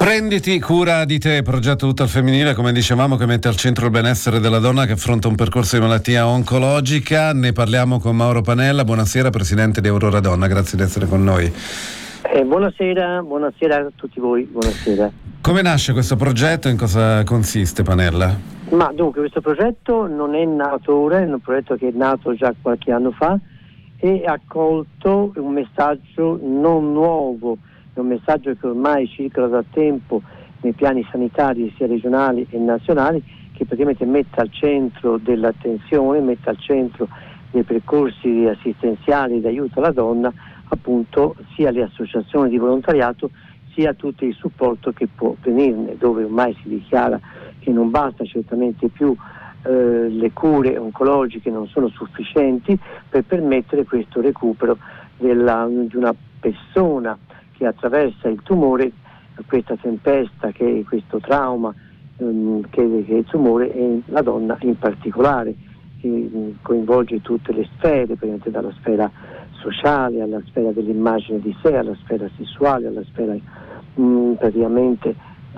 Prenditi cura di te, progetto tutto al femminile, come dicevamo, che mette al centro il benessere della donna che affronta un percorso di malattia oncologica. Ne parliamo con Mauro Panella. Buonasera, presidente di Aurora Donna, grazie di essere con noi. Buonasera a tutti voi, buonasera. Come nasce questo progetto e in cosa consiste, Panella? Ma dunque, questo progetto non è nato ora, è un progetto che è nato già qualche anno fa e ha colto un messaggio non nuovo, è un messaggio che ormai circola da tempo nei piani sanitari sia regionali e nazionali, che praticamente mette al centro dell'attenzione, mette al centro dei percorsi assistenziali di aiuto alla donna appunto sia le associazioni di volontariato sia tutto il supporto che può venirne, dove ormai si dichiara che non basta certamente più le cure oncologiche, non sono sufficienti per permettere questo recupero di una persona che attraversa il tumore, questa tempesta, che è questo trauma che è il tumore, e la donna in particolare, che coinvolge tutte le sfere, dalla sfera sociale alla sfera dell'immagine di sé, alla sfera sessuale, alla sfera praticamente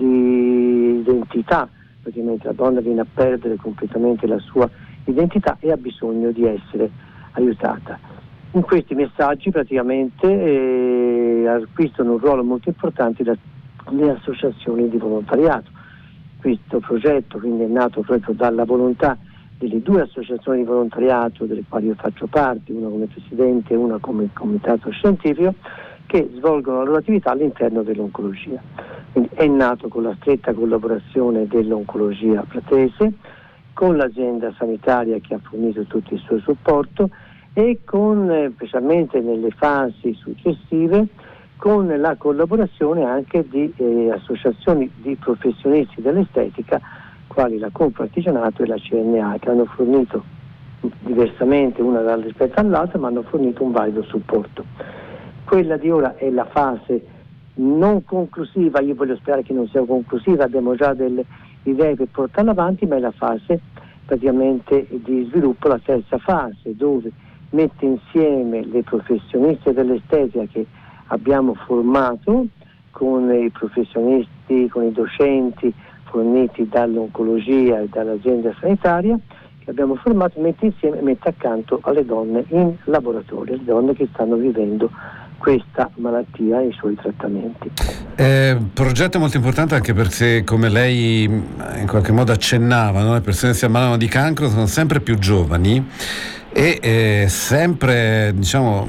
di identità. Praticamente la donna viene a perdere completamente la sua identità e ha bisogno di essere aiutata. In questi messaggi praticamente acquistano un ruolo molto importante le associazioni di volontariato. Questo progetto quindi è nato proprio dalla volontà delle due associazioni di volontariato delle quali io faccio parte, una come presidente e una come comitato scientifico, che svolgono la loro attività all'interno dell'oncologia. Quindi è nato con la stretta collaborazione dell'oncologia fratese, con l'azienda sanitaria che ha fornito tutto il suo supporto e con, specialmente nelle fasi successive, con la collaborazione anche di associazioni di professionisti dell'estetica, quali la Confartigianato e la CNA, che hanno fornito diversamente una rispetto all'altra, ma hanno fornito un valido supporto. Quella di ora è la fase non conclusiva, io voglio sperare che non sia conclusiva, abbiamo già delle idee per portarla avanti, ma è la fase praticamente di sviluppo, la terza fase, dove mette insieme le professioniste dell'estetica che abbiamo formato con i professionisti, con i docenti forniti dall'oncologia e dall'azienda sanitaria, che abbiamo formato, mette insieme e mette accanto alle donne in laboratorio, le donne che stanno vivendo questa malattia e i suoi trattamenti. Progetto molto importante anche perché, come lei in qualche modo accennava, no? Le persone che si ammalano di cancro sono sempre più giovani e sempre, diciamo,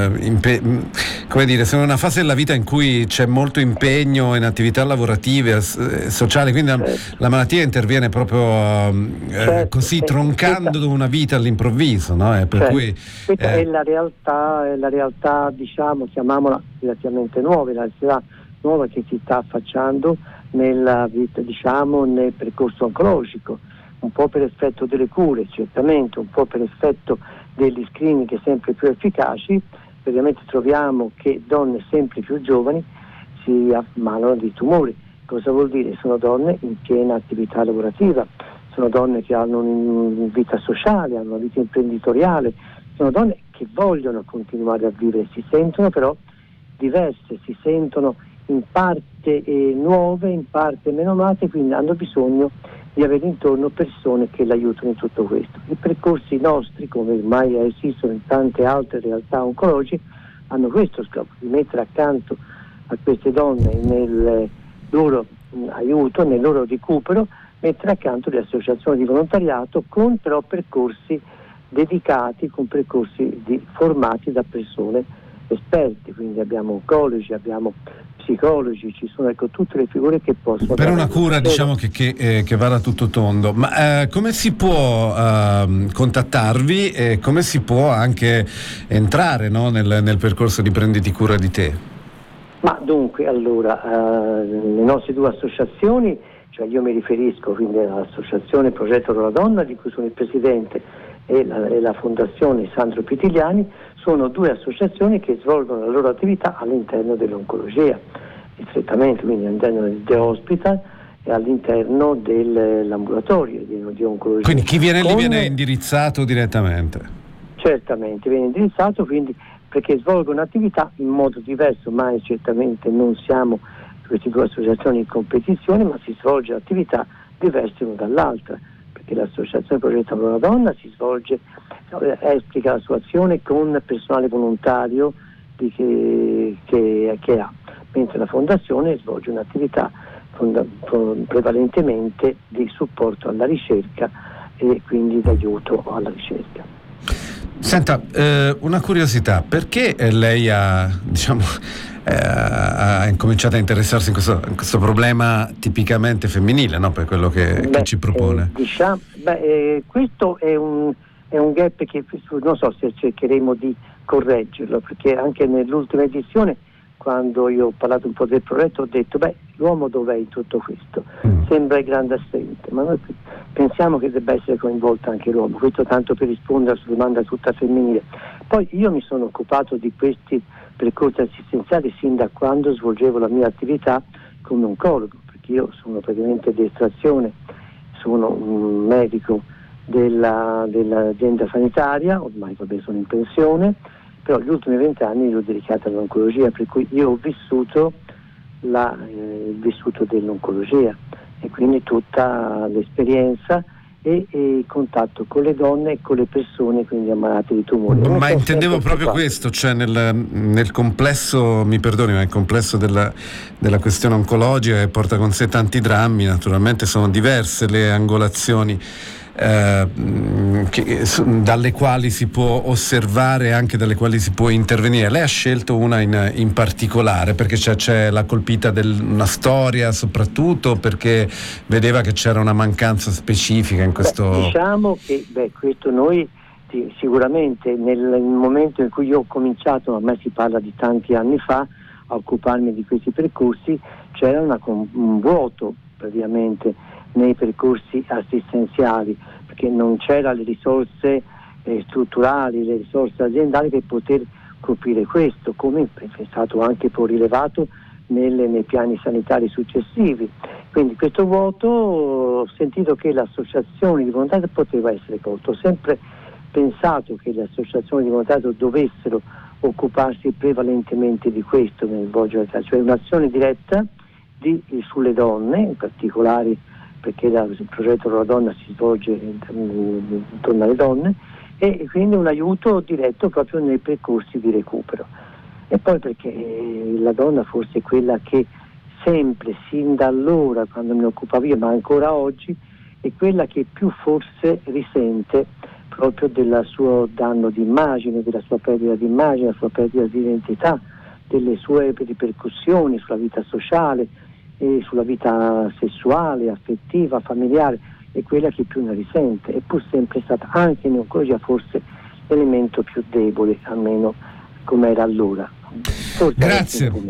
come dire, sono in una fase della vita in cui c'è molto impegno in attività lavorative, sociali, quindi la malattia interviene proprio così, troncando una vita all'improvviso, no? Per cui questa è la realtà, diciamo, chiamiamola relativamente nuova, la realtà nuova che si sta affacciando nella vita, diciamo, nel percorso oncologico. Un po' per effetto delle cure, certamente, un po' per effetto degli screening sempre più efficaci, ovviamente troviamo che donne sempre più giovani si ammalano di tumori. Cosa vuol dire? Sono donne in piena attività lavorativa, sono donne che hanno una vita sociale, hanno una vita imprenditoriale, sono donne che vogliono continuare a vivere, si sentono però diverse, si sentono in parte nuove, in parte meno amate, quindi hanno bisogno di avere intorno persone che l'aiutano in tutto questo. I percorsi nostri, come ormai esistono in tante altre realtà oncologiche, hanno questo scopo, di mettere accanto a queste donne nel loro aiuto, nel loro recupero, mettere accanto le associazioni di volontariato con però percorsi dedicati, con percorsi formati da persone esperti, quindi abbiamo oncologi, abbiamo psicologi, ci sono tutte le figure che possono per una cura, diciamo, che vada tutto tondo. Ma come si può contattarvi e come si può anche entrare, no, nel percorso di Prenditi cura di te? Ma dunque, allora, le nostre due associazioni, cioè io mi riferisco quindi all'associazione Progetto della Donna, di cui sono il presidente, e la Fondazione Sandro Pitigliani, sono due associazioni che svolgono la loro attività all'interno dell'oncologia, strettamente, quindi all'interno del The Hospital e all'interno dell'ambulatorio di oncologia. Quindi chi viene lì viene indirizzato direttamente? Certamente, viene indirizzato, quindi perché svolgono attività in modo diverso, ma certamente non siamo queste due associazioni in competizione, ma si svolge attività diverse l'una dall'altra, perché l'associazione Progetto Aurora Donna si svolge, esplica la sua azione con personale volontario che ha, mentre la fondazione svolge un'attività prevalentemente di supporto alla ricerca e quindi di aiuto alla ricerca. Senta, una curiosità, perché lei ha incominciato a interessarsi in questo problema tipicamente femminile, no? Per quello che ci propone? Questo è un gap che non so se cercheremo di correggerlo, perché anche nell'ultima edizione, quando io ho parlato un po' del progetto, ho detto l'uomo dov'è in tutto questo? Sembra il grande assente, ma noi pensiamo che debba essere coinvolto anche l'uomo, questo tanto per rispondere alla sua domanda tutta femminile. Poi io mi sono occupato di questi percorsi assistenziali sin da quando svolgevo la mia attività come oncologo, perché io sono praticamente di estrazione, sono un medico dell'azienda sanitaria, ormai sono in pensione, però gli ultimi 20 anni li ho dedicati all'oncologia, per cui io ho vissuto il vissuto dell'oncologia e quindi tutta l'esperienza e il contatto con le donne e con le persone quindi ammalate di tumori. Ma intendevo proprio questo, cioè nel complesso, mi perdoni, ma nel complesso della questione oncologica, che porta con sé tanti drammi, naturalmente sono diverse le angolazioni dalle quali si può osservare, anche dalle quali si può intervenire. Lei ha scelto una in particolare perché c'è la colpita una storia, soprattutto perché vedeva che c'era una mancanza specifica in questo. Diciamo che questo noi sicuramente nel momento in cui io ho cominciato, ormai si parla di tanti anni fa, a occuparmi di questi percorsi, c'era un vuoto praticamente nei percorsi assistenziali, perché non c'era le risorse strutturali, le risorse aziendali per poter coprire questo, come è stato anche poi rilevato nei piani sanitari successivi. Quindi questo vuoto, ho sentito che l'associazione di volontariato poteva essere colto. Ho sempre pensato che le associazioni di volontariato dovessero occuparsi prevalentemente di questo nel svolgere, cioè un'azione diretta sulle donne, in particolare perché il progetto Aurora Donna si svolge intorno alle donne, e quindi un aiuto diretto proprio nei percorsi di recupero. E poi perché la donna forse è quella che sempre, sin da allora, quando mi occupavo io, ma ancora oggi, è quella che più forse risente proprio del suo danno di immagine, della sua perdita di immagine, della sua perdita di identità, delle sue ripercussioni sulla vita sociale e sulla vita sessuale, affettiva, familiare, è quella che più ne risente, è pur sempre stata anche in oncologia forse l'elemento più debole, almeno come era allora. Forse grazie.